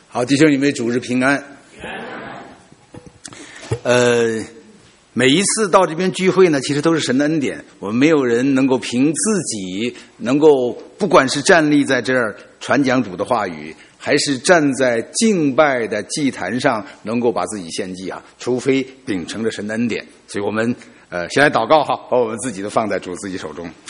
好，弟兄姊妹，主日平安。每一次到这边聚会呢，其实都是神的恩典。我们没有人能够凭自己能够，不管是站立在这儿传讲主的话语，还是站在敬拜的祭坛上，能够把自己献祭啊，除非秉承着神的恩典。所以我们先来祷告哈，把我们自己都放在主自己手中。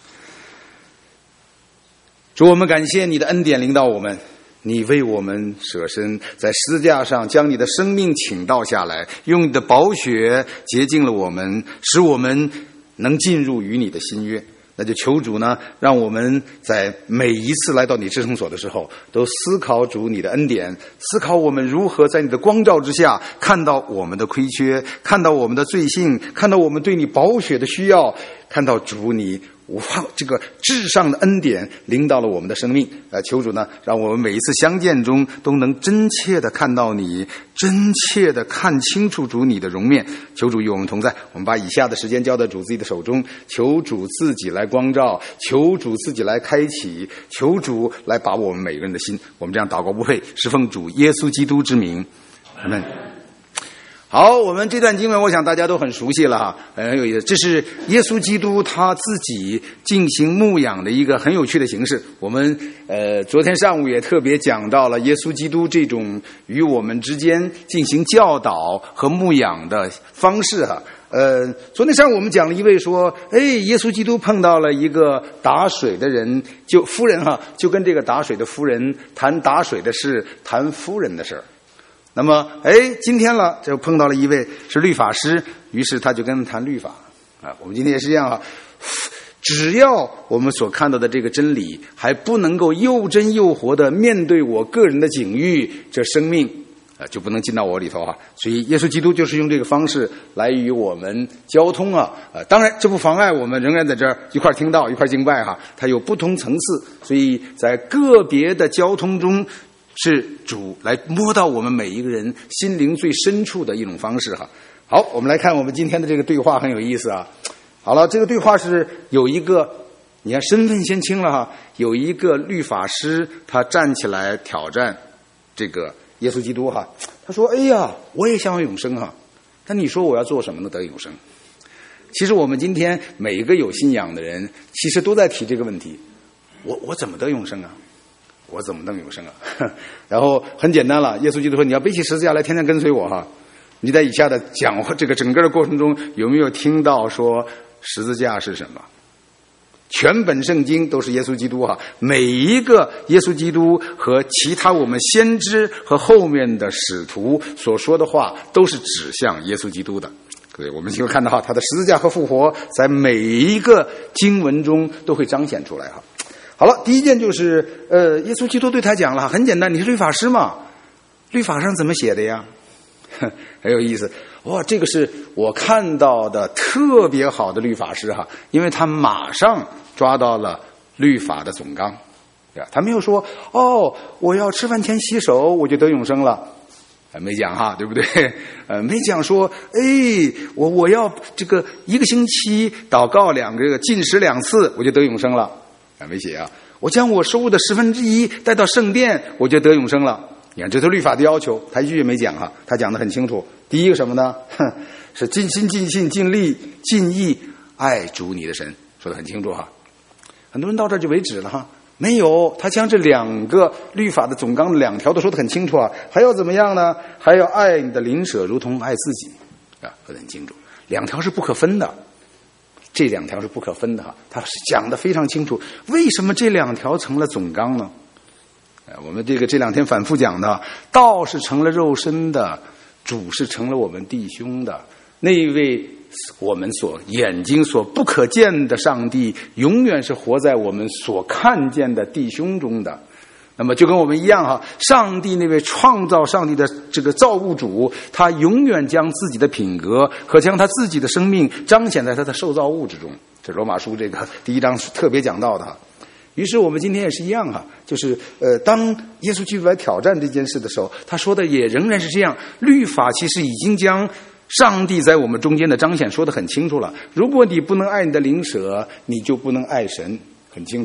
主，我们感谢你的恩典临到我们。你为我们舍身，在十字架上将你的生命倾倒下来，用你的宝血洁净了我们，使我们能进入与你的新约。那就求主呢，让我们在每一次来到你至圣所的时候，都思考主你的恩典，思考我们如何在你的光照之下看到我们的亏缺，看到我们的罪性，看到我们对你宝血的需要，看到主你这个至上的恩典临到了我们的生命。求主呢，让我们每一次相见中都能真切的看到你，真切的看清楚主你的容面。求主与我们同在。我们把以下的时间交在主自己的手中，求主自己来光照，求主自己来开启，求主来把我们每个人的心。我们这样祷告不配，是奉主耶稣基督之名，阿们。好，我们这段经文我想大家都很熟悉了哈，很有意思。这是耶稣基督他自己进行牧养的一个很有趣的形式。我们昨天上午也特别讲到了耶稣基督这种与我们之间进行教导和牧养的方式哈。昨天上午我们讲了一位说，耶稣基督碰到了一个打水的人，夫人哈，就跟这个打水的夫人谈打水的事，谈夫人的事儿。那么今天了就碰到了一位是律法师，于是他就跟他谈律法啊。我们今天也是这样啊，只要我们所看到的这个真理还不能够又真又活的面对我个人的境遇，这生命就不能进到我里头啊。所以耶稣基督就是用这个方式来与我们交通啊。当然这不妨碍我们仍然在这儿一块听道一块敬拜哈，它有不同层次，所以在个别的交通中是主来摸到我们每一个人心灵最深处的一种方式哈。好，我们来看我们今天的这个对话，很有意思啊。好了，这个对话是有一个，你看身份先清了哈，有一个律法师他站起来挑战这个耶稣基督哈。他说：“哎呀，我也想要永生哈，但你说我要做什么能得永生？”其实我们今天每一个有信仰的人，其实都在提这个问题：我怎么得永生啊？我怎么能永生啊？然后很简单了，耶稣基督说：“你要背起十字架来，天天跟随我哈。”你在以下的讲话这个整个的过程中，有没有听到说十字架是什么？全本圣经都是耶稣基督哈，每一个耶稣基督和其他我们先知和后面的使徒所说的话，都是指向耶稣基督的。对，我们就会看到哈，他的十字架和复活在每一个经文中都会彰显出来哈。好了，第一件就是耶稣基督对他讲了，很简单，你是律法师嘛，律法上怎么写的呀？很有意思。哇，这个是我看到的特别好的律法师哈，因为他马上抓到了律法的总纲，对吧？他没有说我要吃饭前洗手我就得永生了，没讲哈，对不对？没讲说我要这个一个星期祷告禁食2次我就得永生了，没写啊。我将我收入的1/10带到圣殿我就得永生了。你看，这是律法的要求，他一句也没讲哈，他讲得很清楚。第一个什么呢？是尽心尽性尽力尽意爱主你的神，说得很清楚哈。很多人到这儿就为止了哈，没有，他将这2个律法的总纲的2条都说得很清楚啊。还要怎么样呢？还要爱你的邻舍如同爱自己啊，说得很清楚。2条是不可分的，这2条是不可分的哈。他讲得非常清楚，为什么这2条成了总纲呢？我们这2天反复讲的，道是成了肉身的，主是成了我们弟兄的，那一位我们眼睛所不可见的上帝，永远是活在我们所看见的弟兄中的。那么就跟我们一样哈，上帝那位创造上帝的这个造物主，他永远将自己的品格和将他自己的生命彰显在他的受造物之中。这罗马书这个第1章是特别讲到的。于是我们今天也是一样哈，就是当耶稣基督来挑战这件事的时候，他说的也仍然是这样。律法其实已经将上帝在我们中间的彰显说得很清楚了。如果你不能爱你的邻舍，你就不能爱神，很清楚啊。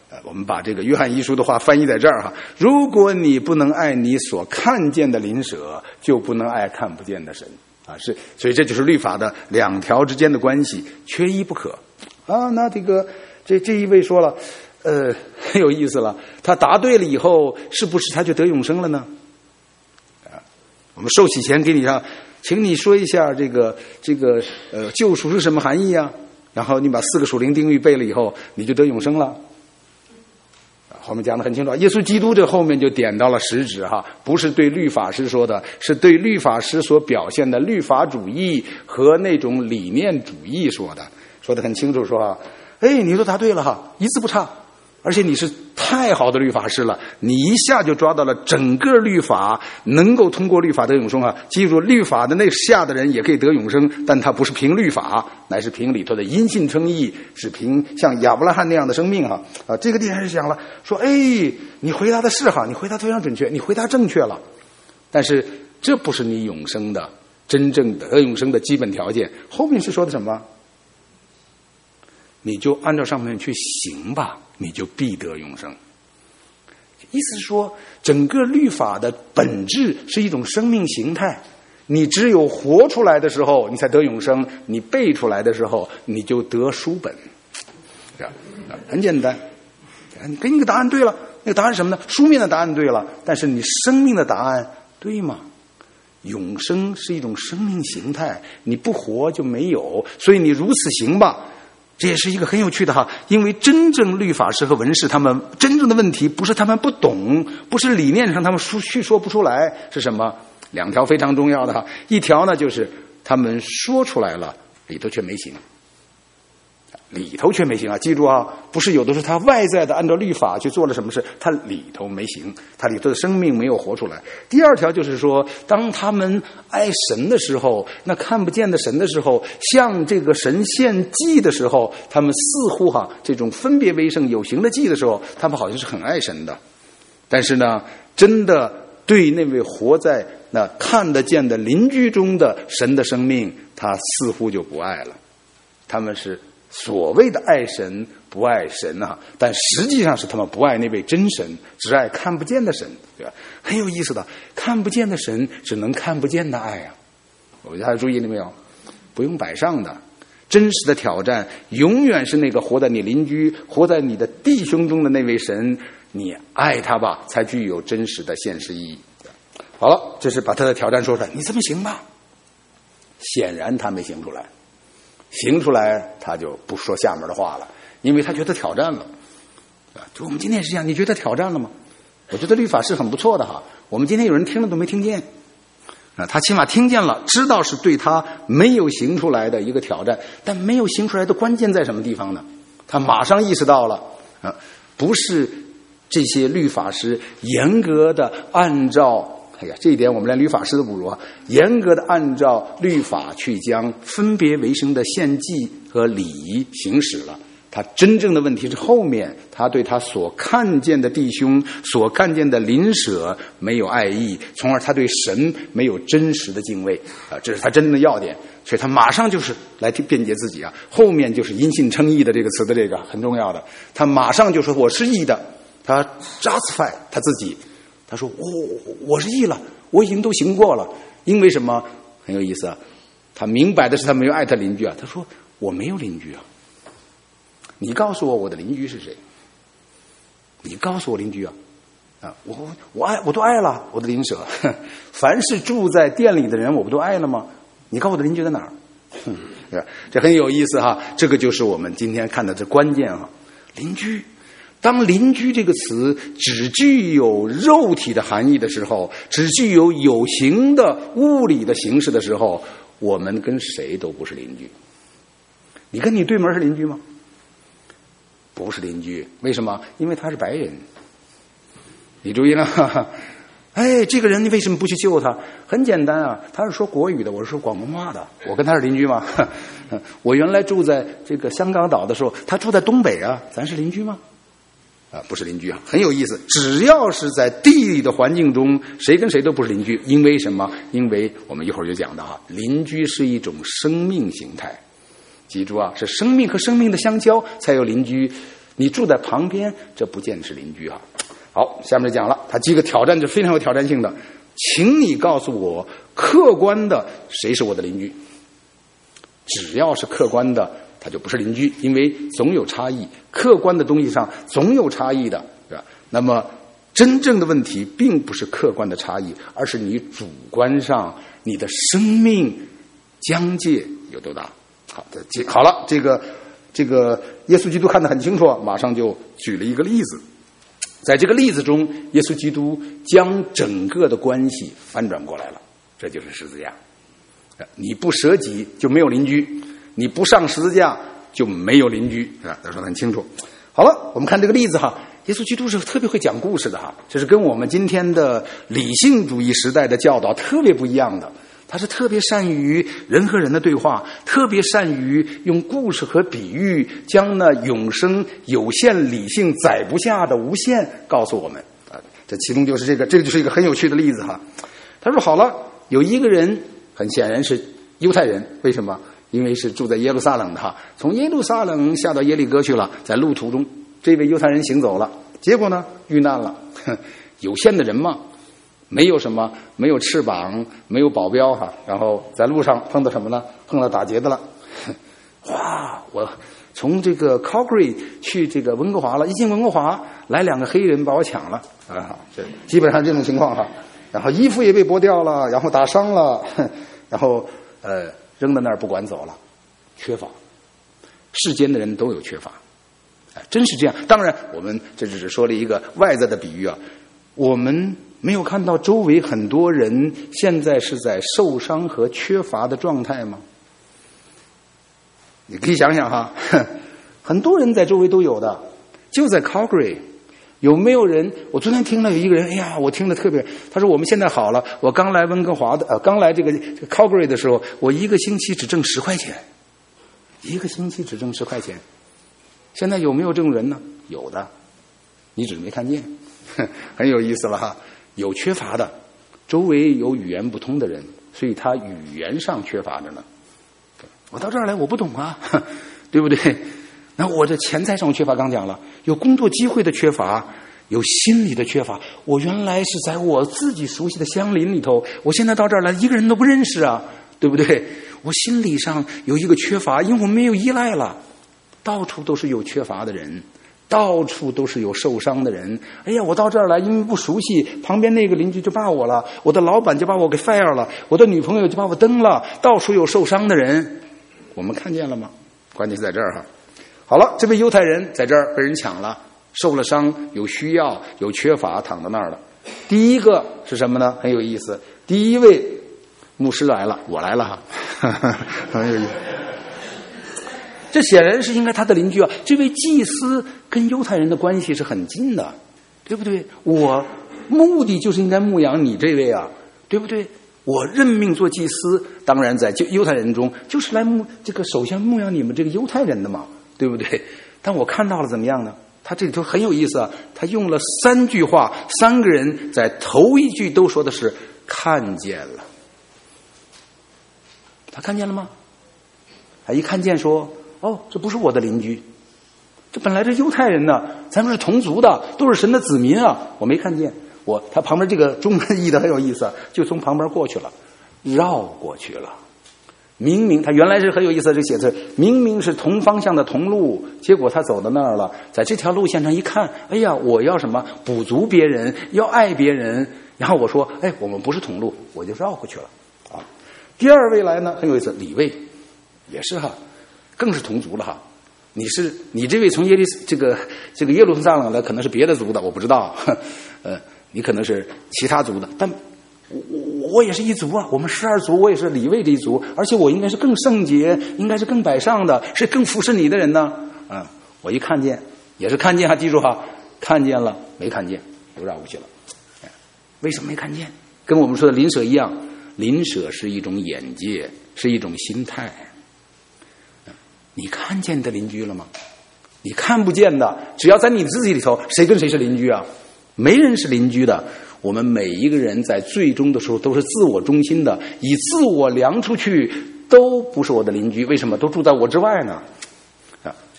我们把这个约翰一书的话翻译在这儿哈，如果你不能爱你所看见的邻舍，就不能爱看不见的神啊，所以这就是律法的两条之间的关系，缺一不可啊。那这一位说了，很有意思了，他答对了以后，是不是他就得永生了呢？啊，我们受洗前给你请你说一下这个救赎是什么含义啊？然后你把4个属灵定律背了以后，你就得永生了。后面讲得很清楚，耶稣基督这后面就点到了实质哈，不是对律法师说的，是对律法师所表现的律法主义和那种理念主义说得很清楚，说你都答对了哈，一字不差，而且你是太好的律法师了，你一下就抓到了整个律法能够通过律法得永生啊！记住，律法的那下的人也可以得永生，但他不是凭律法，乃是凭里头的因信称义，是凭像亚伯拉罕那样的生命啊！这个地方是讲了，说你回答的是哈，你回答非常准确，你回答正确了，但是这不是你永生的真正得永生的基本条件。后面是说的什么？你就按照上面去行吧，你就必得永生。意思是说，整个律法的本质是一种生命形态，你只有活出来的时候，你才得永生；你背出来的时候，你就得书本。很简单，你给你个答案对了，那个答案是什么呢？书面的答案对了，但是你生命的答案对吗？永生是一种生命形态，你不活就没有，所以你如此行吧。这也是一个很有趣的哈，因为真正律法师和文士他们真正的问题不是他们不懂，不是理念上他们叙说不出来，是什么？2条非常重要的哈，一条呢就是他们说出来了，里头却没行，啊！记住啊，不是有的时候他外在的按照律法去做了什么事，他里头没行，他里头的生命没有活出来。第2条就是说，当他们爱神的时候，那看不见的神的时候，向这个神献祭的时候，他们似乎这种分别为圣有形的祭的时候，他们好像是很爱神的，但是呢，真的对那位活在那看得见的邻居中的神的生命，他似乎就不爱了。他们是所谓的爱神不爱神啊，但实际上是他们不爱那位真神，只爱看不见的神，对吧？很有意思的，看不见的神只能看不见的爱啊！我们大家注意了没有？不用摆上的，真实的挑战永远是那个活在你邻居、活在你的弟兄中的那位神，你爱他吧，才具有真实的现实意义。好了，这是把他的挑战说出来，你这么行吧？显然他没行出来。行出来他就不说下面的话了，因为他觉得挑战了。就我们今天也是这样，你觉得挑战了吗？我觉得律法是很不错的哈。我们今天有人听了都没听见，他起码听见了，知道是对他没有行出来的一个挑战，但没有行出来的关键在什么地方呢？他马上意识到了不是这些律法师严格的按照这一点我们连律法师都不如啊！严格的按照律法去将分别为圣的献祭和礼仪行使了。他真正的问题是后面，他对他所看见的弟兄、所看见的邻舍没有爱意，从而他对神没有真实的敬畏这是他真正的要点。所以他马上就是来辩解自己啊！后面就是因信称义的这个词的这个很重要的，他马上就说我是义的，他 justify 他自己。他说我是义了，我已经都行过了。因为什么？很有意思啊，他明白的是他没有爱他邻居啊。他说我没有邻居啊，你告诉我的邻居是谁？你告诉我邻居啊！我都爱了我的邻舍，凡是住在店里的人我不都爱了吗？你告诉我的邻居在哪儿？这很有意思哈，这个就是我们今天看的这关键哈，邻居。当邻居这个词只具有肉体的含义的时候，只具有有形的物理的形式的时候，我们跟谁都不是邻居。你跟你对门是邻居吗？不是邻居。为什么？因为他是白人。你注意了，这个人你为什么不去救他？很简单啊，他是说国语的，我是说广东话的，我跟他是邻居吗？我原来住在这个香港岛的时候，他住在东北啊，咱是邻居吗？不是邻居啊，很有意思。只要是在地理的环境中，谁跟谁都不是邻居。因为什么？因为我们一会儿就讲到邻居是一种生命形态。记住啊，是生命和生命的相交才有邻居。 你住在旁边，这不见是邻居啊。好，下面就讲了，他几个挑战就非常有挑战性的，请你告诉我，客观的谁是我的邻居？只要是客观的，他就不是邻居，因为总有差异，客观的东西上总有差异的，是吧？那么真正的问题并不是客观的差异，而是你主观上你的生命疆界有多大。好了，这个耶稣基督看得很清楚，马上就举了一个例子。在这个例子中，耶稣基督将整个的关系翻转过来了，这就是十字架。你不舍己就没有邻居，你不上十字架就没有邻居，是吧？他说得很清楚。好了，我们看这个例子哈，耶稣基督是特别会讲故事的哈，这是跟我们今天的理性主义时代的教导特别不一样的。他是特别善于人和人的对话，特别善于用故事和比喻将那永生有限理性载不下的无限告诉我们。这其中就是这个就是一个很有趣的例子哈。他说好了，有一个人很显然是犹太人，为什么？因为是住在耶路撒冷的哈，从耶路撒冷下到耶利哥去了，在路途中这位犹太人行走了，结果呢遇难了。有限的人嘛，没有翅膀，没有保镖哈，然后在路上碰到什么呢？碰到打劫的了。哇，我从这个 Calgary 去这个温哥华了，一进温哥华来2个黑人把我抢了啊，这基本上这种情况哈。然后衣服也被剥掉了，然后打伤了，然后扔到那儿不管走了。缺乏，世间的人都有缺乏，真是这样。当然我们这只是说了一个外在的比喻啊，我们没有看到周围很多人现在是在受伤和缺乏的状态吗？你可以想想哈，很多人在周围都有的。就在 Calgary 有没有人？我昨天听了有一个人，哎呀，我听得特别。他说我们现在好了，我刚来温哥华的，刚来这个 Calgary 的时候，我1个星期只挣10块钱，1个星期只挣10块钱。现在有没有这种人呢？有的，你只是没看见，很有意思了哈。有缺乏的，周围有语言不通的人，所以他语言上缺乏着呢。我到这儿来，我不懂啊，对不对？那我这钱财上缺乏，刚讲了，有工作机会的缺乏，有心理的缺乏。我原来是在我自己熟悉的乡邻里头，我现在到这儿来，一个人都不认识啊，对不对？我心理上有一个缺乏，因为我没有依赖了。到处都是有缺乏的人，到处都是有受伤的人。哎呀，我到这儿来，因为不熟悉，旁边那个邻居就骂我了，我的老板就把我给 fire 了，我的女朋友就把我蹬了，到处有受伤的人。我们看见了吗？关键是在这儿哈。好了，这位犹太人在这儿被人抢了，受了伤，有需要，有缺乏，躺在那儿了。第一个是什么呢？很有意思。第一位牧师来了，我来了哈，很有意思。这显然是应该他的邻居啊。这位祭司跟犹太人的关系是很近的，对不对？我目的就是应该牧养你这位啊，对不对？我任命做祭司，当然在犹太人中就是来首先牧养你们这个犹太人的嘛，对不对？但我看到了怎么样呢？他这里头很有意思啊，他用了3句话，3个人在头一句都说的是看见了。他看见了吗？他一看见说，哦，这不是我的邻居，这本来是犹太人呢，咱们是同族的，都是神的子民啊，我没看见。他旁边这个中文译的很有意思，就从旁边过去了，绕过去了。明明他原来是很有意思的这个写字，明明是同方向的同路，结果他走到那儿了，在这条路线上一看，哎呀，我要什么补足别人，要爱别人，然后我说，哎，我们不是同路，我就绕过去了啊。第二位来呢，很有意思，李卫也是哈，更是同族了哈。你这位从这个耶路撒冷来，可能是别的族的，我不知道，你可能是其他族的，但我也是一族啊，我们12族，我也是李卫这一族，而且我应该是更圣洁，应该是更摆上的，是更服侍你的人呢。我一看见，也是看见哈，记住哈，看见了没看见，又绕过去了。为什么没看见？跟我们说的邻舍一样，邻舍是一种眼界，是一种心态。你看见你的邻居了吗？你看不见的，只要在你自己里头，谁跟谁是邻居啊？没人是邻居的。我们每一个人在最终的时候都是自我中心的，以自我量出去都不是我的邻居。为什么？都住在我之外呢？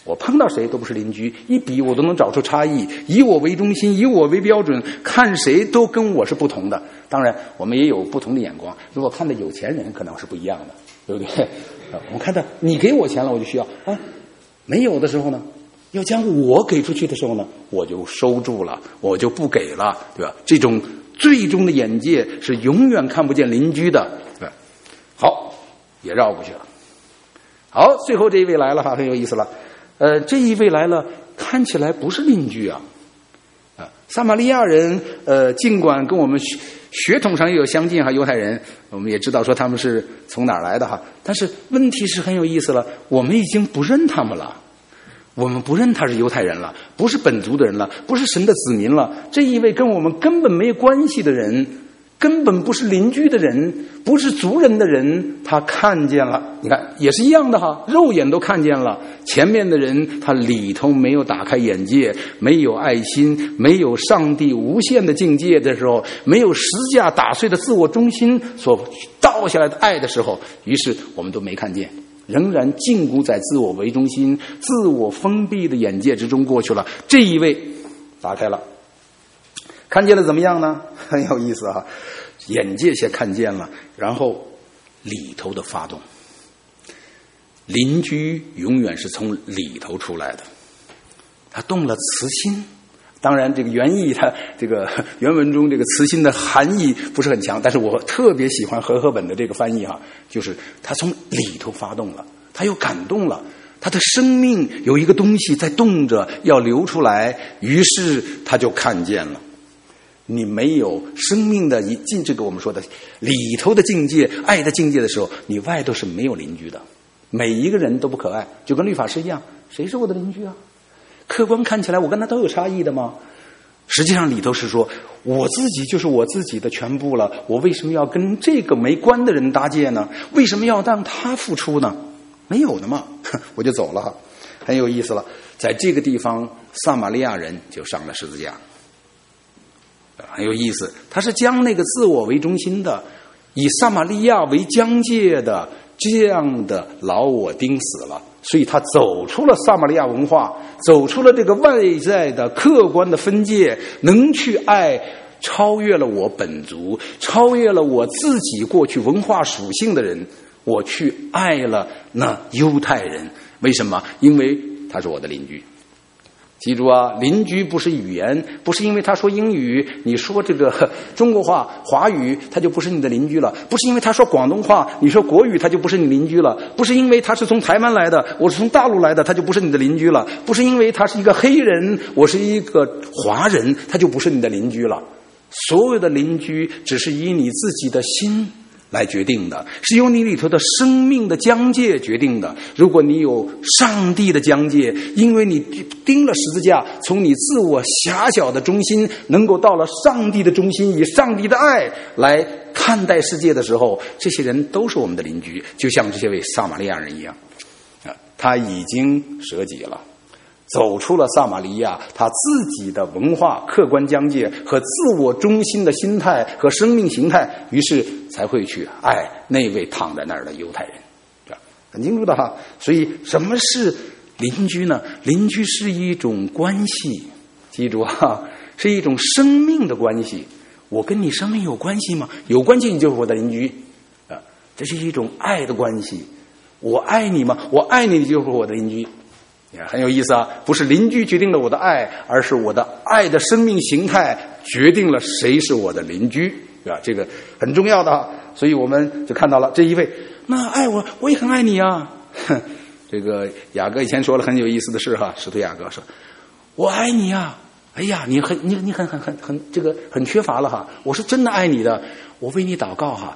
我碰到谁都不是邻居，一比我都能找出差异，以我为中心，以我为标准，看谁都跟我是不同的。当然我们也有不同的眼光，如果看到有钱人可能是不一样的，对不对？我们看到你给我钱了我就需要啊，没有的时候呢，要将我给出去的时候呢，我就收住了，我就不给了，对吧？这种最终的眼界是永远看不见邻居的，对吧？好，也绕过去了。好，最后这一位来了哈，很有意思了。这一位来了，看起来不是邻居啊。撒玛利亚人，尽管跟我们血统上也有相近哈，犹太人，我们也知道说他们是从哪儿来的哈，但是问题是很有意思了，我们已经不认他们了。我们不认他是犹太人了，不是本族的人了，不是神的子民了。这一位跟我们根本没有关系的人，根本不是邻居的人，不是族人的人，他看见了。你看也是一样的哈，肉眼都看见了。前面的人他里头没有打开眼界，没有爱心，没有上帝无限的境界的时候，没有十字架打碎的自我中心所倒下来的爱的时候，于是我们都没看见，仍然禁锢在自我为中心、自我封闭的眼界之中过去了。这一位打开了，看见了怎么样呢？很有意思哈，眼界先看见了，然后里头的发动。邻居永远是从里头出来的，他动了慈心。当然这个原意它这个原文中这个慈心的含义不是很强，但是我特别喜欢和合本的这个翻译哈，就是他从里头发动了，他又感动了，他的生命有一个东西在动着要流出来，于是他就看见了。你没有生命的进这个我们说的里头的境界、爱的境界的时候，你外头是没有邻居的。每一个人都不可爱，就跟律法师一样，谁是我的邻居啊？客观看起来我跟他都有差异的吗？实际上里头是说我自己就是我自己的全部了，我为什么要跟这个没关的人搭界呢？为什么要让他付出呢？没有的嘛，我就走了哈。很有意思了，在这个地方撒玛利亚人就上了十字架，很有意思，他是将那个自我为中心的，以撒玛利亚为疆界的这样的老我钉死了，所以他走出了撒玛利亚文化，走出了这个外在的客观的分界，能去爱超越了我本族，超越了我自己过去文化属性的人，我去爱了那犹太人。为什么？因为他是我的邻居。记住啊，邻居不是语言，不是因为他说英语，你说这个中国话、华语，他就不是你的邻居了；不是因为他说广东话，你说国语，他就不是你邻居了；不是因为他是从台湾来的，我是从大陆来的，他就不是你的邻居了；不是因为他是一个黑人，我是一个华人，他就不是你的邻居了。所有的邻居只是以你自己的心来决定的，是由你里头的生命的疆界决定的。如果你有上帝的疆界，因为你钉了十字架，从你自我狭小的中心能够到了上帝的中心，以上帝的爱来看待世界的时候，这些人都是我们的邻居，就像这些位撒玛利亚人一样。他已经舍己了，走出了撒玛利亚他自己的文化客观疆界和自我中心的心态和生命形态，于是才会去爱那位躺在那儿的犹太人，很清楚的哈。所以什么是邻居呢？邻居是一种关系，记住哈，是一种生命的关系。我跟你生命有关系吗？有关系，你就是我的邻居啊，这是一种爱的关系。我爱你吗？我爱你，你就是我的邻居。也很有意思啊，不是邻居决定了我的爱，而是我的爱的生命形态决定了谁是我的邻居，对吧？这个很重要的啊。所以我们就看到了这一位，那爱我，我也很爱你啊。这个雅各以前说了很有意思的事哈，使徒雅各说：“我爱你啊，哎呀，你很这个很缺乏了哈。我是真的爱你的，我为你祷告哈。”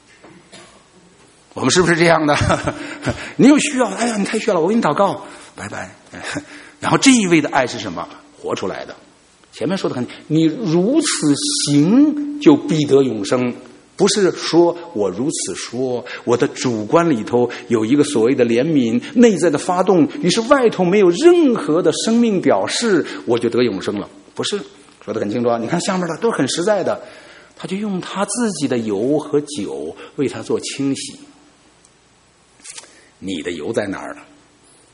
我们是不是这样的？你有需要，哎呀，你太需要了，我为你祷告。拜拜。然后这一位的爱是什么？活出来的。前面说的很，你如此行就必得永生，不是说我如此说，我的主观里头有一个所谓的怜悯，内在的发动，于是外头没有任何的生命表示，我就得永生了。不是，说得很清楚啊。你看下面的都是很实在的，他就用他自己的油和酒为他做清洗。你的油在哪儿呢？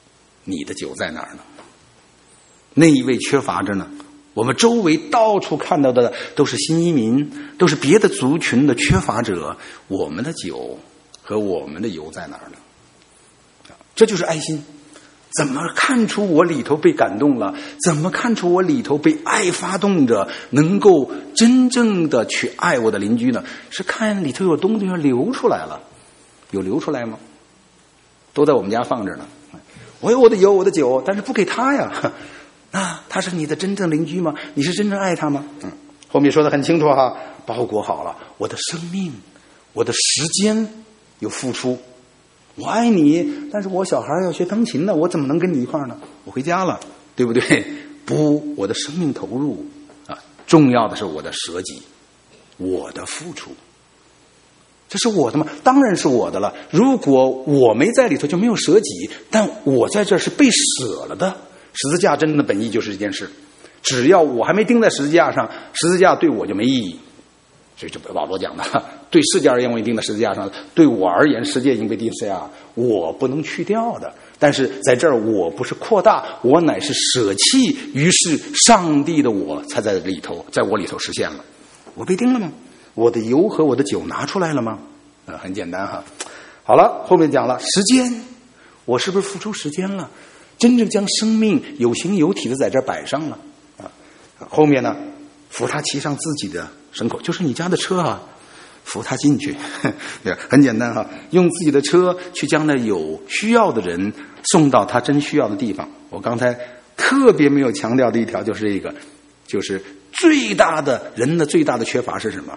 你的酒在哪儿呢？那一位缺乏着呢？我们周围到处看到的都是新移民，都是别的族群的缺乏者，我们的酒和我们的油在哪儿呢？这就是爱心。怎么看出我里头被感动了？怎么看出我里头被爱发动着，能够真正的去爱我的邻居呢？是看里头有东西要流出来了。有流出来吗？都在我们家放着呢。我有我的油，我的酒，但是不给他呀。那他是你的真正邻居吗？你是真正爱他吗？后面说得很清楚哈，包裹好了，我的生命，我的时间有付出。我爱你，但是我小孩要学钢琴呢，我怎么能跟你一块儿呢？我回家了，对不对？不，我的生命投入啊，重要的是我的舍己，我的付出。这是我的吗？当然是我的了。如果我没在里头，就没有舍己，但我在这儿是被舍了的。十字架真正的本意就是这件事。只要我还没钉在十字架上，十字架对我就没意义。所以这保罗讲的，对世界而言我已经钉在十字架上，对我而言世界已经被钉十字架，我不能去掉的。但是在这儿我不是扩大，我乃是舍弃，于是上帝的我才在里头，在我里头实现了。我被钉了吗？我的油和我的酒拿出来了吗？很简单哈。好了，后面讲了时间，我是不是付出时间了？真正将生命有形有体的在这儿摆上了啊。后面呢，扶他骑上自己的牲口，就是你家的车啊，扶他进去。很简单哈，用自己的车去将那有需要的人送到他真需要的地方。我刚才特别没有强调的一条就是这个，就是最大的人的最大的缺乏是什么？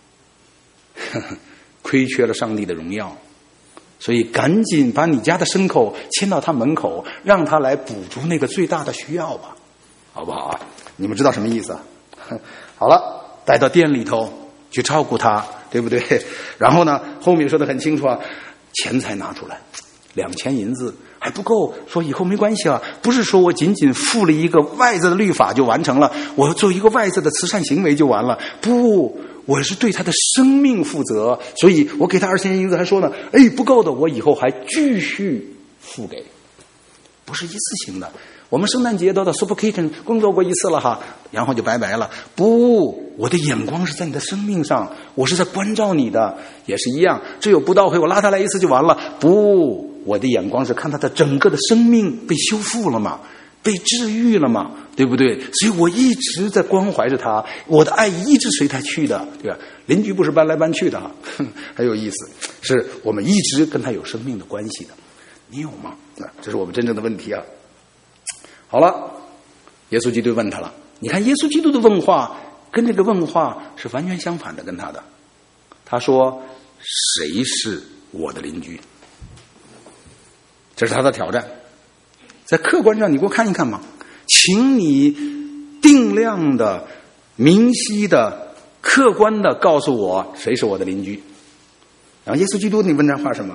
亏缺了上帝的荣耀。所以赶紧把你家的牲口牵到他门口，让他来补足那个最大的需要吧，好不好啊？你们知道什么意思啊？好了，带到店里头去照顾他，对不对？然后呢，后面说得很清楚啊，钱财拿出来，2000银子还不够，说以后没关系啊，不是说我仅仅负了一个外在的律法就完成了，我做一个外在的慈善行为就完了，不，我是对他的生命负责，所以我给他2000银子还说呢，不够的，我以后还继续付给，不是一次性的。我们圣诞节都到 Super Kitchen 工作过一次了哈，然后就拜拜了。不，我的眼光是在你的生命上，我是在关照你的，也是一样。这有不到会，我拉他来一次就完了。不，我的眼光是看他的整个的生命被修复了嘛，被治愈了嘛，对不对？所以我一直在关怀着他，我的爱一直随他去的，对吧？邻居不是搬来搬去的，很有意思，是我们一直跟他有生命的关系的。你有吗？这是我们真正的问题啊。好了，耶稣基督问他了，你看耶稣基督的问话跟这个问话是完全相反的，跟他的。他说谁是我的邻居？这是他的挑战。在客观上你给我看一看嘛，请你定量的、明晰的、客观的告诉我谁是我的邻居。然后耶稣基督你问这话什么？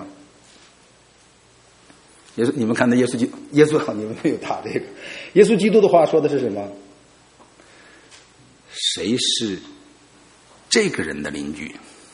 你们看的耶稣好，你们没有他这个。耶稣基督的话说的是什么？谁是这个人的邻居？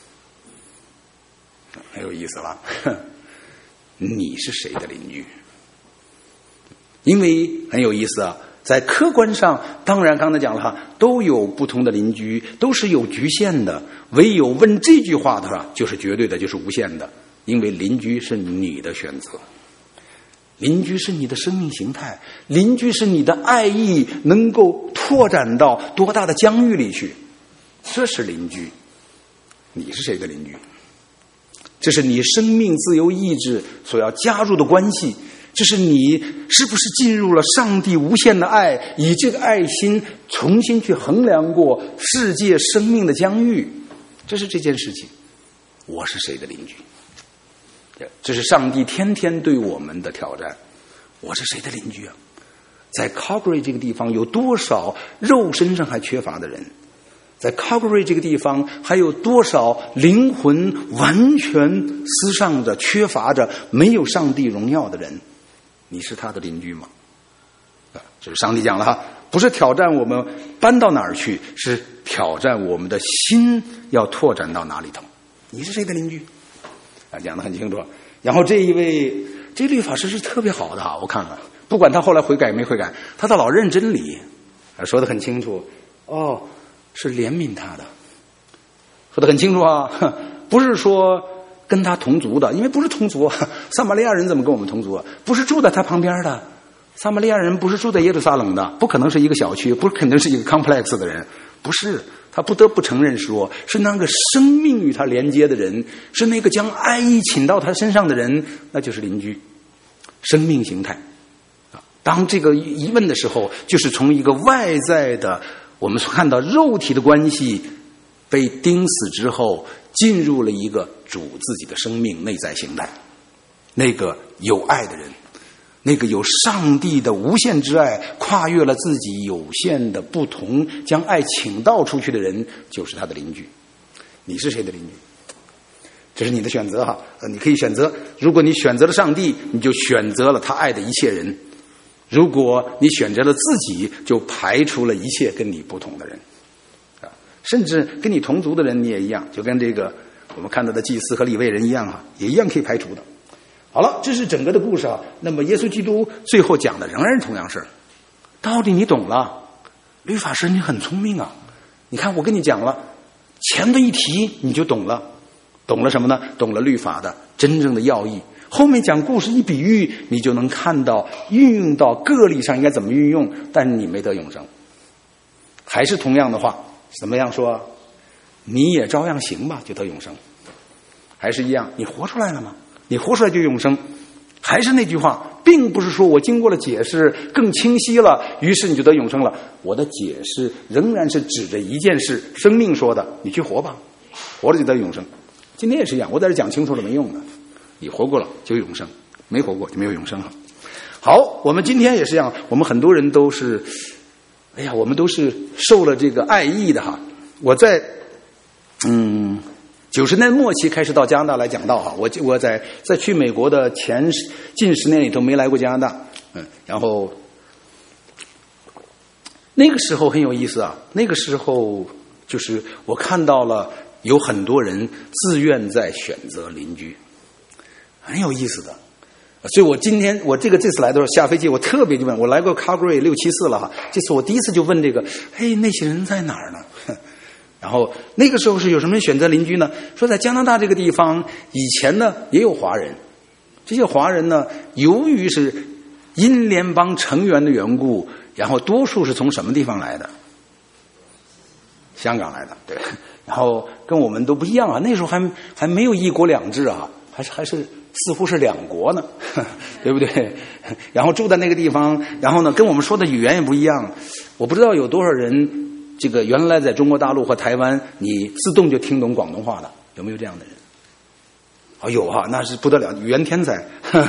很有意思了。你是谁的邻居？因为很有意思啊，在客观上，当然刚才讲了哈，都有不同的邻居，都是有局限的。唯有问这句话的话，就是绝对的，就是无限的。因为邻居是你的选择。邻居是你的生命形态，邻居是你的爱意能够拓展到多大的疆域里去，这是邻居。你是谁的邻居？这是你生命自由意志所要加入的关系，这是你是不是进入了上帝无限的爱，以这个爱心重新去衡量过世界生命的疆域，这是这件事情。我是谁的邻居？这是上帝天天对我们的挑战。我是谁的邻居啊？在 Calgary 这个地方有多少肉身上还缺乏的人？在 Calgary 这个地方还有多少灵魂完全失丧着、缺乏着、没有上帝荣耀的人？你是他的邻居吗？这是上帝讲了哈，不是挑战我们搬到哪儿去，是挑战我们的心要拓展到哪里头。你是谁的邻居？讲得很清楚。然后这律法师是特别好的，我看看不管他后来悔改没悔改，他倒老认真理，说得很清楚。是怜悯他的，说得很清楚啊，不是说跟他同族的，因为不是同族啊。撒玛利亚人怎么跟我们同族啊？不是住在他旁边的，撒玛利亚人不是住在耶路撒冷的，不可能是一个小区，不可能是一个 complex 的人，不是。他不得不承认说，是那个生命与他连接的人，是那个将爱意倾到他身上的人，那就是邻居，生命形态。当这个疑问的时候，就是从一个外在的我们所看到肉体的关系被钉死之后，进入了一个主自己的生命内在形态，那个有爱的人，那个有上帝的无限之爱跨越了自己有限的不同，将爱倾倒出去的人，就是他的邻居。你是谁的邻居？这是你的选择哈，你可以选择，如果你选择了上帝，你就选择了他爱的一切人，如果你选择了自己，就排除了一切跟你不同的人，甚至跟你同族的人你也一样，就跟这个我们看到的祭司和利未人一样啊，也一样可以排除的。好了，这是整个的故事啊。那么耶稣基督最后讲的仍然是同样事儿。到底你懂了？律法师你很聪明啊！你看我跟你讲了，前的一提你就懂了，懂了什么呢？懂了律法的真正的要义。后面讲故事一比喻，你就能看到运用到个例上应该怎么运用，但是你没得永生。还是同样的话，怎么样说？你也照样行吧，就得永生。还是一样，你活出来了吗？你活出来就永生。还是那句话，并不是说我经过了解释更清晰了，于是你就得永生了。我的解释仍然是指着一件事，生命说的，你去活吧，活了就得永生。今天也是一样，我在这讲清楚了没用的，你活过了就有永生，没活过就没有永生了。好，我们今天也是一样，我们很多人都是，我们都是受了这个爱意的哈。我在90年末期开始到加拿大来讲道哈，我在去美国的近10年里头没来过加拿大，然后那个时候很有意思啊，那个时候就是我看到了有很多人自愿在选择邻居，很有意思的。所以我这次来的时候下飞机，我特别就问，我来过 Calgary 6、7次了哈，这次我第一次就问这个，那些人在哪儿呢？然后那个时候是有什么人选择邻居呢？说在加拿大这个地方，以前呢也有华人，这些华人呢，由于是英联邦成员的缘故，然后多数是从什么地方来的？香港来的，对。然后跟我们都不一样啊，那时候还没有1国2制啊，还是似乎是2国呢，对不对？然后住在那个地方，然后呢跟我们说的语言也不一样。我不知道有多少人这个原来在中国大陆和台湾你自动就听懂广东话的，有没有这样的人？有啊，那是不得了，语言天才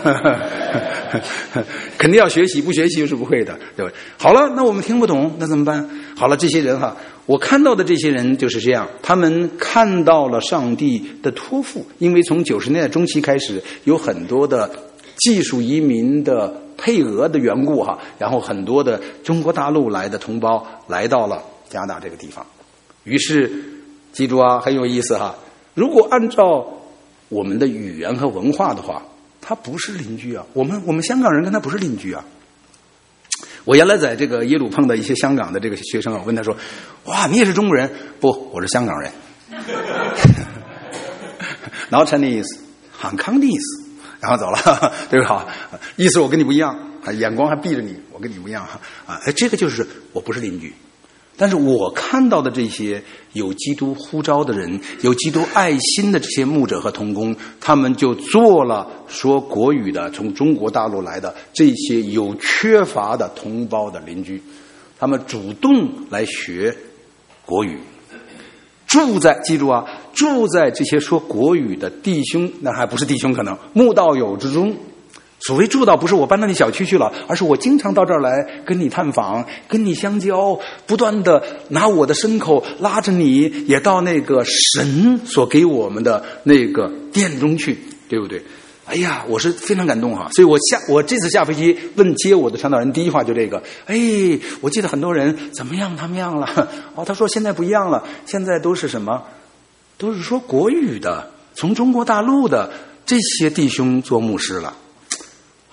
肯定要学习，不学习是不会的，对吧？好了，那我们听不懂那怎么办？好了，这些人哈，我看到的这些人就是这样，他们看到了上帝的托付，因为从90年代中期开始有很多的技术移民的配额的缘故哈，然后很多的中国大陆来的同胞来到了加拿大这个地方。于是记住啊，很有意思哈，如果按照我们的语言和文化的话，他不是邻居啊，我们香港人跟他不是邻居啊。我原来在这个耶鲁碰到一些香港的这个学生，我问他说，哇，你也是中国人？不，我是香港人。Not Chinese, Hong Kongese， 然后走了，对吧？意思我跟你不一样，眼光还避着你，我跟你不一样啊。这个就是我不是邻居。但是我看到的这些有基督呼召的人，有基督爱心的这些牧者和同工，他们就做了说国语的从中国大陆来的这些有缺乏的同胞的邻居，他们主动来学国语，记住啊，住在这些说国语的弟兄，那还不是弟兄，可能慕道友之中。所谓住到不是我搬到你小区去了，而是我经常到这儿来跟你探访，跟你相交，不断的拿我的牲口拉着你也到那个神所给我们的那个殿中去，对不对？哎呀，我是非常感动哈！所以我这次下飞机问接我的传道人，第一句话就这个，我记得很多人怎么样他们样了，他说现在不一样了，现在都是什么？都是说国语的，从中国大陆的这些弟兄做牧师了。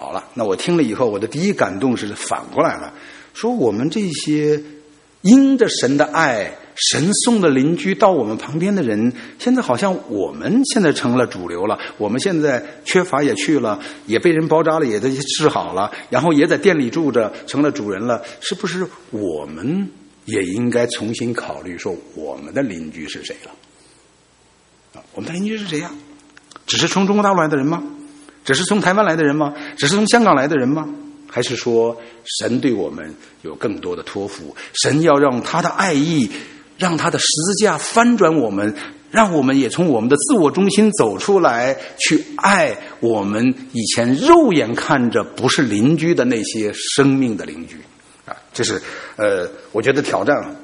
好了，那我听了以后，我的第一感动是反过来了，说我们这些因着神的爱，神送的邻居到我们旁边的人，现在好像我们现在成了主流了，我们现在缺乏也去了，也被人包扎了，也都治好了，然后也在店里住着，成了主人了，是不是我们也应该重新考虑说我们的邻居是谁了？我们的邻居是谁呀？只是从中国大陆来的人吗？只是从台湾来的人吗？只是从香港来的人吗？还是说神对我们有更多的托付？神要让他的爱意，让他的十字架翻转我们，让我们也从我们的自我中心走出来，去爱我们以前肉眼看着不是邻居的那些生命的邻居啊！这是我觉得挑战了。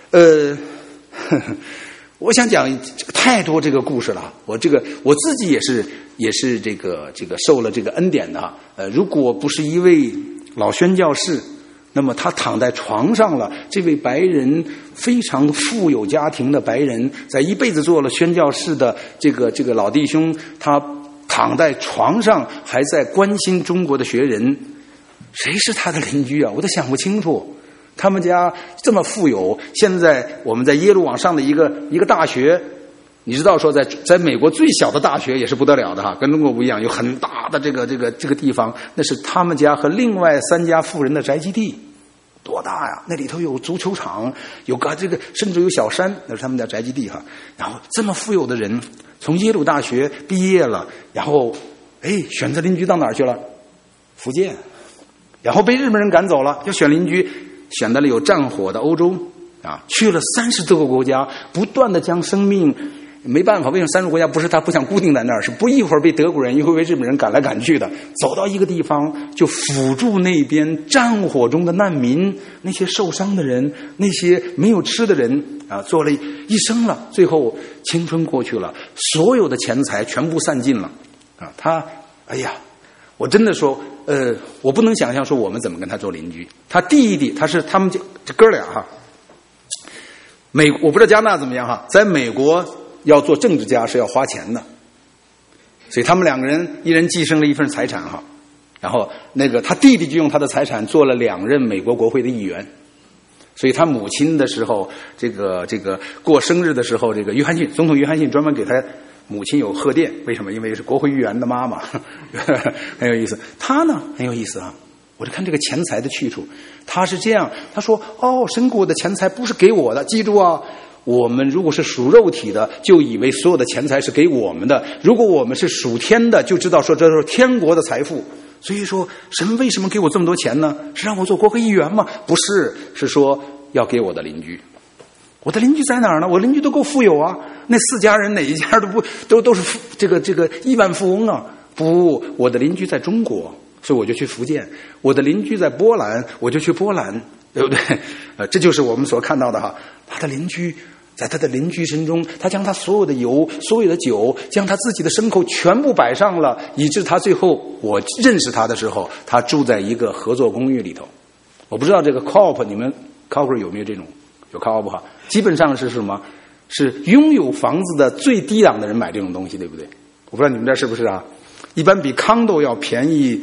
我想讲太多这个故事了，我自己也是这个受了这个恩典的如果不是一位老宣教士，那么他躺在床上了，这位白人非常富有家庭的白人，在一辈子做了宣教士的这个老弟兄，他躺在床上还在关心中国的学人，谁是他的邻居啊？我都想不清楚。他们家这么富有，现在我们在耶鲁往上的一个大学，你知道说在美国最小的大学也是不得了的哈，跟中国不一样，有很大的这个地方，那是他们家和另外3家富人的宅基地，多大呀？那里头有足球场，有个甚至有小山，那是他们家宅基地哈。然后这么富有的人，从耶鲁大学毕业了，然后选择邻居到哪儿去了？福建，然后被日本人赶走了，就选邻居。选择了有战火的欧洲啊，去了30多个国家，不断的将生命，没办法，为什么30个国家不是他不想固定在那儿，是不一会儿被德国人，一会儿被日本人赶来赶去的，走到一个地方就辅助那边战火中的难民，那些受伤的人，那些没有吃的人啊，做了一生了，最后青春过去了，所有的钱财全部散尽了啊，他我真的说我不能想象说我们怎么跟他做邻居。他弟弟他们这哥俩哈，我不知道加拿大怎么样哈，在美国要做政治家是要花钱的，所以他们2个人一人继承了一份财产哈，然后他弟弟就用他的财产做了2任美国国会的议员，所以他母亲的时候，这个过生日的时候，这个总统约翰逊专门给他母亲有贺电，为什么？因为是国会议员的妈妈，很有意思。他呢很有意思啊，我就看这个钱财的去处，他是这样，他说神给我的钱财不是给我的，记住啊，我们如果是属肉体的，就以为所有的钱财是给我们的；如果我们是属天的，就知道说这是天国的财富。所以说，神为什么给我这么多钱呢？是让我做国会议员吗？不是，是说要给我的邻居。我的邻居在哪儿呢？我邻居都够富有啊，那4家人哪一家都是这个亿万富翁啊？不，我的邻居在中国，所以我就去福建；我的邻居在波兰，我就去波兰，对不对？这就是我们所看到的哈。他的邻居在他的邻居身中，他将他所有的油、所有的酒，将他自己的牲口全部摆上了，以致他最后我认识他的时候，他住在一个合作公寓里头。我不知道这个 co-op 你们 co-op 有没有这种？有 co-op 哈，基本上是什么？是拥有房子的最低档的人买这种东西，对不对？我不知道你们这是不是啊？一般比 condo 要便宜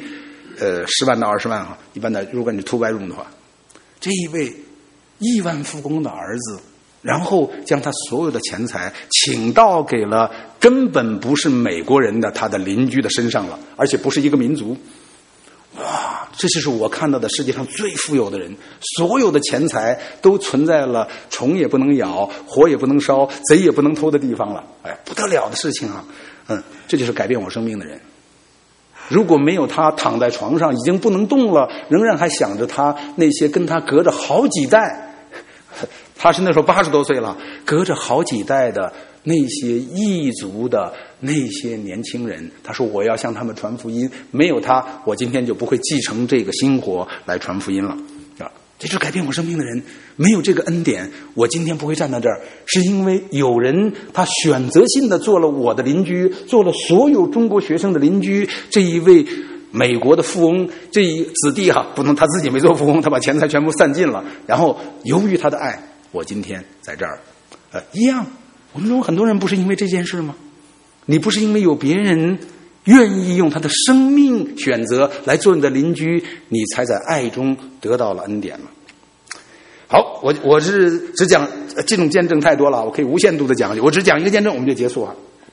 10万到20万哈。一般的，如果你 2 bedroom 的话，这一位亿万富翁的儿子，然后将他所有的钱财倾倒给了根本不是美国人的他的邻居的身上了，而且不是一个民族。哇，这就是我看到的世界上最富有的人，所有的钱财都存在了虫也不能咬、火也不能烧、贼也不能偷的地方了。不得了的事情啊！这就是改变我生命的人。如果没有他躺在床上已经不能动了，仍然还想着他那些跟他隔着好几代，他是那时候80多岁了，隔着好几代的那些异族的那些年轻人，他说我要向他们传福音，没有他我今天就不会继承这个薪火来传福音了啊！这就是改变我生命的人。没有这个恩典，我今天不会站在这儿，是因为有人他选择性的做了我的邻居，做了所有中国学生的邻居。这一位美国的富翁，这一子弟不能他自己没做富翁，他把钱财全部散尽了，然后由于他的爱，我今天在这儿一样。我们中很多人不是因为这件事吗？你不是因为有别人愿意用他的生命选择来做你的邻居，你才在爱中得到了恩典了。好，我是只讲这种见证太多了，我可以无限度的讲，我只讲一个见证我们就结束了。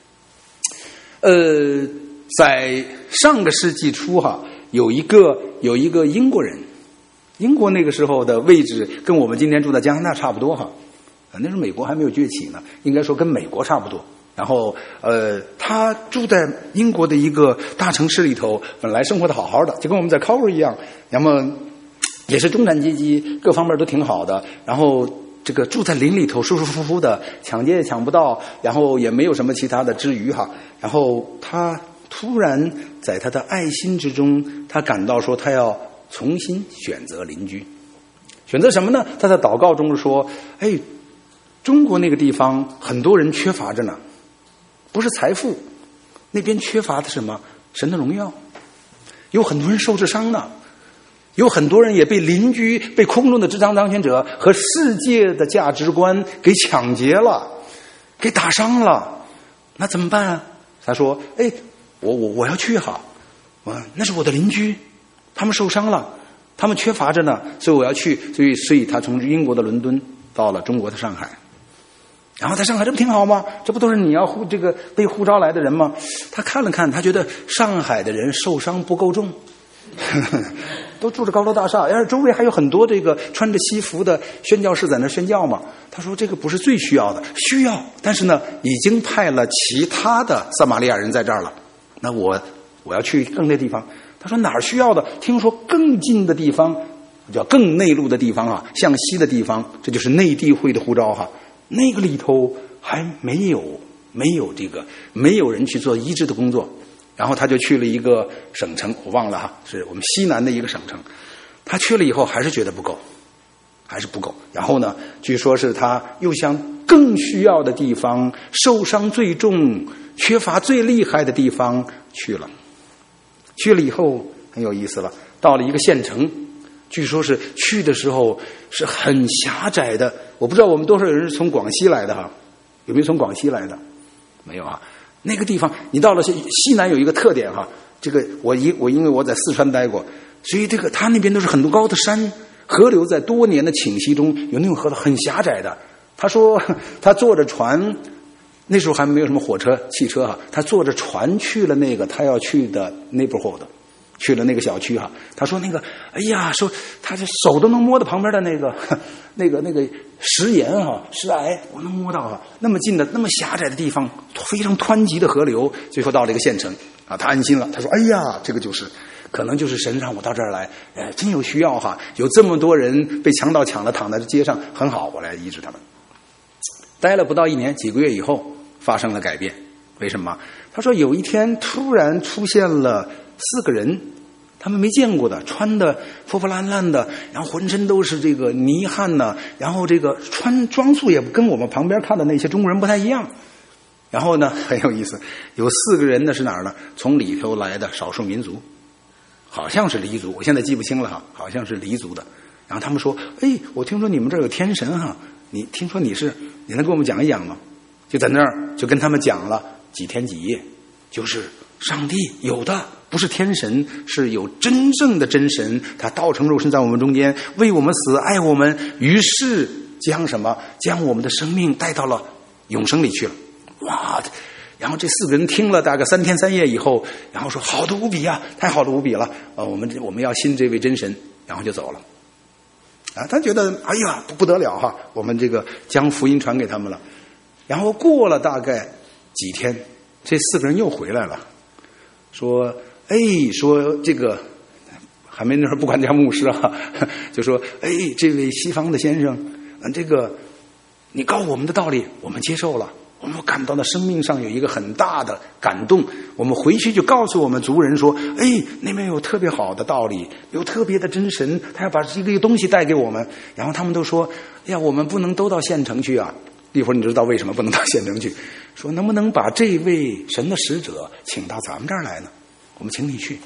在上个世纪初有一个英国人，英国那个时候的位置跟我们今天住在加拿大差不多那时候美国还没有崛起呢，应该说跟美国差不多。然后他住在英国的一个大城市里头，本来生活的好好的，就跟我们在 Cover 一样，那么也是中产阶级，各方面都挺好的。然后这个住在林里头，舒舒服服的，抢劫也抢不到，然后也没有什么其他的之余然后他突然在他的爱心之中，他感到说他要重新选择邻居。选择什么呢？他在祷告中说：中国那个地方很多人缺乏着呢，不是财富，那边缺乏的什么？神的荣耀。有很多人受着伤呢，有很多人也被邻居、被空中的至当当权者和世界的价值观给抢劫了，给打伤了。那怎么办啊？他说：我要去那是我的邻居，他们受伤了，他们缺乏着呢，所以我要去。所以他从英国的伦敦到了中国的上海。然后在上海这不挺好吗？这不都是你要这个被呼召来的人吗？他看了看，他觉得上海的人受伤不够重，都住着高楼大厦，而周围还有很多这个穿着西服的宣教士在那宣教嘛。他说这个不是最需要的，需要，但是呢，已经派了其他的撒玛利亚人在这儿了。那我要去更那地方。他说哪儿需要的？听说更近的地方，叫更内陆的地方向西的地方，这就是内地会的呼召那个里头还没有人去做医治的工作。然后他就去了一个省城，我忘了是我们西南的一个省城。他去了以后还是觉得不够。然后呢，据说是他又向更需要的地方，受伤最重、缺乏最厉害的地方去了。去了以后很有意思了，到了一个县城，据说是去的时候是很狭窄的。我不知道我们多少人是从广西来的有没有从广西来的？没有那个地方你到了西南有一个特点这个我因为我在四川待过，所以这个他那边都是很多高的山，河流在多年的侵袭中有那种河道很狭窄的。他说他坐着船，那时候还没有什么火车汽车他坐着船去了那个他要去的 neighborhood， 去了那个小区他说说他这手都能摸到旁边的那个石岩石崖，我能摸到那么近的那么狭窄的地方，非常湍急的河流，最后到了一个县城他安心了。他说这个可能就是神让我到这儿来，真有需要有这么多人被强盗抢了，躺在街上，很好，我来医治他们。待了不到1年，几个月以后发生了改变。为什么？他说有一天突然出现了4个人，他们没见过的，穿的破破烂烂的，然后浑身都是这个泥汗呢，然后这个装束也跟我们旁边看的那些中国人不太一样。然后呢，很有意思，有4个人呢是哪儿呢？从里头来的少数民族，好像是黎族，我现在记不清了好像是黎族的。然后他们说：我听说你们这儿有天神你听说你能给我们讲一讲吗？就在那儿就跟他们讲了几天几夜，就是上帝有的不是天神，是有真正的真神，他道成肉身在我们中间，为我们死，爱我们，于是将我们的生命带到了永生里去了。哇！然后这4个人听了大概3天3夜以后，然后说好的无比太好的无比了，我们要信这位真神，然后就走了。他觉得不得了我们这个将福音传给他们了。然后过了大概几天，这4个人又回来了，说这个还没那时候不管叫牧师就说这位西方的先生，这个你告我们的道理我们接受了，我们感到了生命上有一个很大的感动，我们回去就告诉我们族人说那边有特别好的道理，有特别的真神，他要把这个东西带给我们。然后他们都说我们不能都到县城去一会儿你知道为什么不能到县城去，说能不能把这位神的使者请到咱们这儿来呢？我们请你去。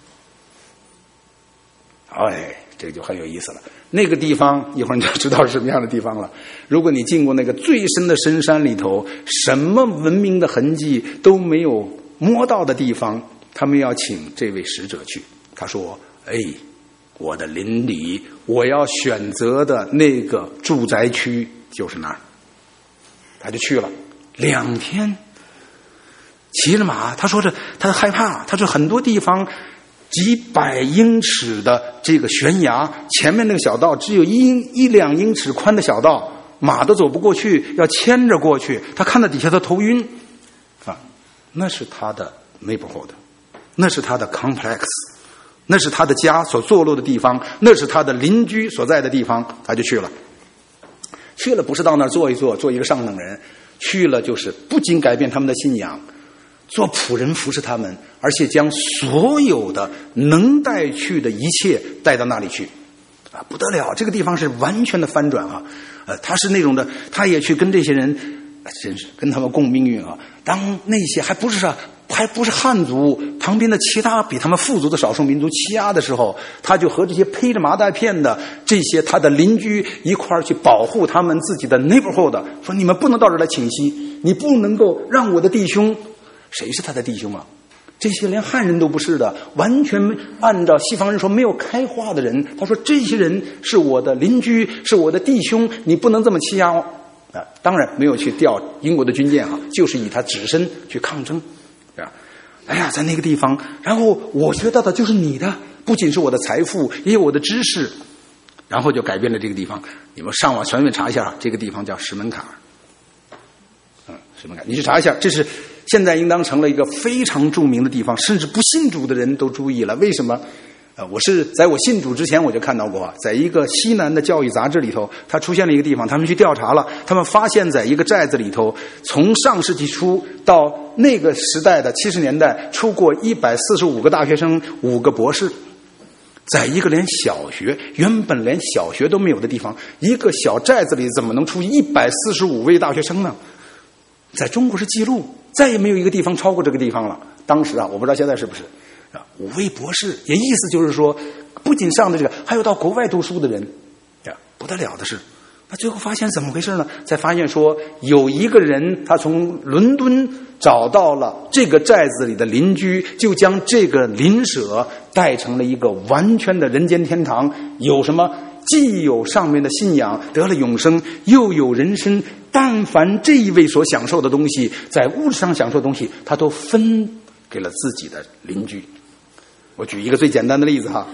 这个就很有意思了。那个地方一会儿你就知道是什么样的地方了。如果你进过那个最深的深山里头，什么文明的痕迹都没有摸到的地方， 他们要请这位使者去。他说：我的邻里，我要选择的那个住宅区就是那儿。他就去了2天，骑着马。他说他害怕，他说很多地方几百英尺的这个悬崖，前面那个小道只有1-2英尺宽的小道，马都走不过去，要牵着过去。他看到底下都头晕啊！那是他的 neighborhood， 那是他的 complex， 那是他的家所坐落的地方，那是他的邻居所在的地方。他就去了不是到那儿坐一坐，做一个上等人，去了就是不仅改变他们的信仰，做仆人服侍他们，而且将所有的能带去的一切带到那里去啊，不得了！这个地方是完全的翻转啊！他是那种的，他也去跟这些人，真是跟他们共命运啊。当那些还不是汉族旁边的其他比他们富足的少数民族欺压的时候，他就和这些披着麻袋片的这些他的邻居一块儿去保护他们自己的 neighborhood， 说你们不能到这儿来侵袭，你不能够让我的弟兄。谁是他的弟兄啊？这些连汉人都不是的，完全按照西方人说没有开化的人。他说这些人是我的邻居，是我的弟兄，你不能这么欺压我啊！当然没有去调英国的军舰啊，就是以他只身去抗争啊！哎呀，在那个地方，然后我学到的就是你的，不仅是我的财富，也有我的知识，然后就改变了这个地方。你们上网全面查一下，这个地方叫石门坎儿。石门坎，你去查一下，这是现在应当成了一个非常著名的地方，甚至不信主的人都注意了。为什么？我是在我信主之前我就看到过，在一个西南的教育杂志里头，它出现了一个地方，他们去调查了，他们发现在一个寨子里头，从上世纪初到那个时代的70年代，出过145个大学生，5个博士。在一个原本连小学都没有的地方，一个小寨子里怎么能出145位大学生呢？在中国是记录，再也没有一个地方超过这个地方了。当时啊，我不知道现在是不是5位博士，也意思就是说，不仅上的这个，还有到国外读书的人，不得了的是。那最后发现怎么回事呢？才发现说，有一个人他从伦敦找到了这个寨子里的邻居，就将这个邻舍带成了一个完全的人间天堂。有什么？既有上面的信仰得了永生，又有人生。但凡这一位所享受的东西，在物质上享受的东西，他都分给了自己的邻居。我举一个最简单的例子哈，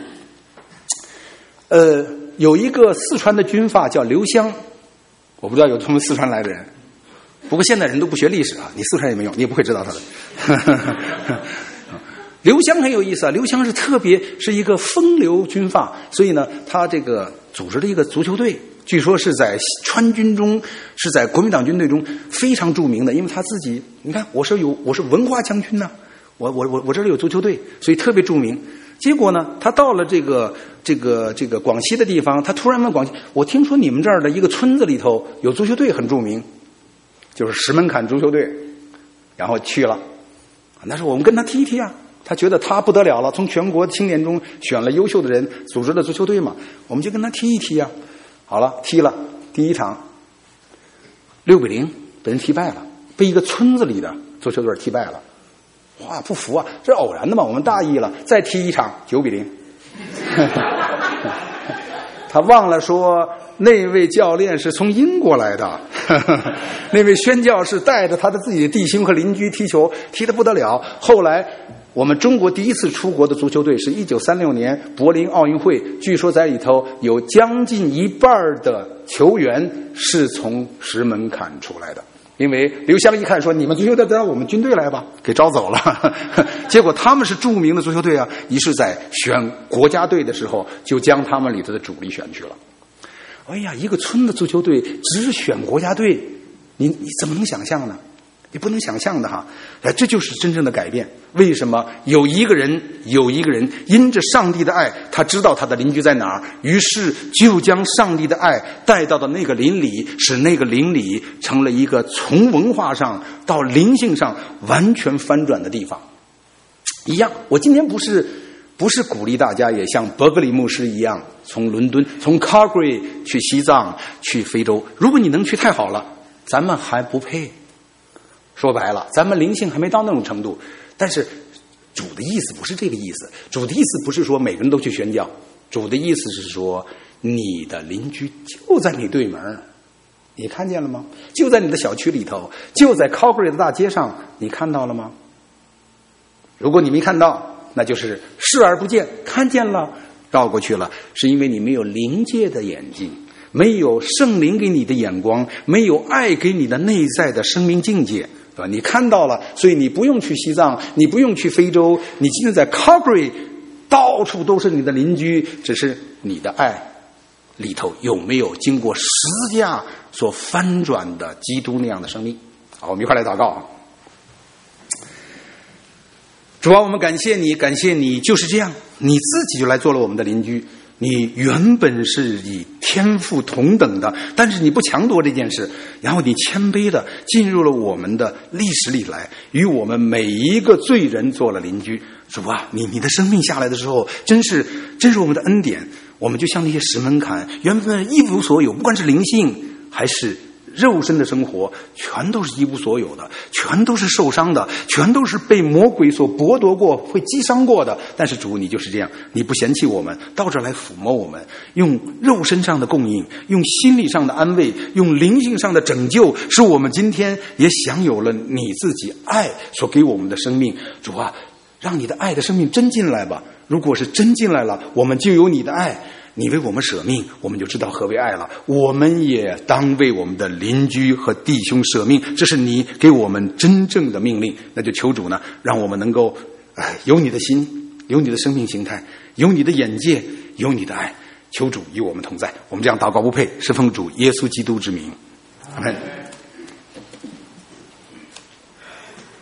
有一个四川的军阀叫刘湘，我不知道有他们四川来的人，不过现在人都不学历史啊，你四川也没用，你也不会知道他的。刘湘很有意思啊，刘湘是一个风流军阀，所以呢，他这个组织了一个足球队，据说是在川军中，是在国民党军队中非常著名的，因为他自己，你看我是文化将军呢，我这里有足球队，所以特别著名。结果呢，他到了这个广西的地方，他突然问广西，我听说你们这儿的一个村子里头有足球队很著名，就是石门坎足球队，然后去了。那时候我们跟他踢一踢啊。他觉得他不得了了，从全国青年中选了优秀的人，组织了足球队嘛，我们就跟他踢一踢啊。好了，踢了第一场6-0被人踢败了，被一个村子里的足球队踢败了。哇，不服啊，这是偶然的嘛，我们大意了，再踢一场9-0。他忘了说那位教练是从英国来的，那位宣教士带着他的自己的弟兄和邻居踢球，踢得不得了。后来我们中国第一次出国的足球队是1936年柏林奥运会，据说在里头有将近一半的球员是从石门坎出来的。因为刘湘一看说，你们足球队到我们军队来吧，给招走了。结果他们是著名的足球队啊，于是在选国家队的时候就将他们里头的主力选去了。哎呀，一个村的足球队只选国家队，你怎么能想象呢？你不能想象的哈，这就是真正的改变。为什么有一个人因着上帝的爱，他知道他的邻居在哪儿，于是就将上帝的爱带到那个邻里，使那个邻里成了一个从文化上到灵性上完全翻转的地方。一样，我今天不是鼓励大家也像伯格里牧师一样，从伦敦从 Calgary 去西藏去非洲，如果你能去太好了，咱们还不配。说白了，咱们灵性还没到那种程度，但是主的意思不是这个意思，主的意思不是说每个人都去宣教，主的意思是说你的邻居就在你对门，你看见了吗？就在你的小区里头，就在 Calgary 的大街上，你看到了吗？如果你没看到，那就是视而不见，看见了绕过去了，是因为你没有灵界的眼睛，没有圣灵给你的眼光，没有爱给你的内在的生命境界，对吧？你看到了，所以你不用去西藏，你不用去非洲，你今天在 Calgary 到处都是你的邻居，只是你的爱里头有没有经过十字架所翻转的基督那样的生命。好，我们一块来祷告啊。主啊，我们感谢你，感谢你就是这样，你自己就来做了我们的邻居。你原本是以天父同等的，但是你不强夺这件事，然后你谦卑的进入了我们的历史里来，与我们每一个罪人做了邻居。主啊，你的生命下来的时候，真是我们的恩典。我们就像那些石门槛，原本一无所有，不管是灵性还是肉身的生活，全都是一无所有的，全都是受伤的，全都是被魔鬼所剥夺过，会击伤过的。但是主，你就是这样，你不嫌弃我们，到这来抚摸我们，用肉身上的供应，用心理上的安慰，用灵性上的拯救，使我们今天也享有了你自己爱所给我们的生命。主啊，让你的爱的生命真进来吧。如果是真进来了，我们就有你的爱，你为我们舍命，我们就知道何为爱了。我们也当为我们的邻居和弟兄舍命，这是你给我们真正的命令。那就求主呢，让我们能够有你的心，有你的生命形态，有你的眼界，有你的爱。求主与我们同在。我们这样祷告不配，是奉主耶稣基督之名，阿们。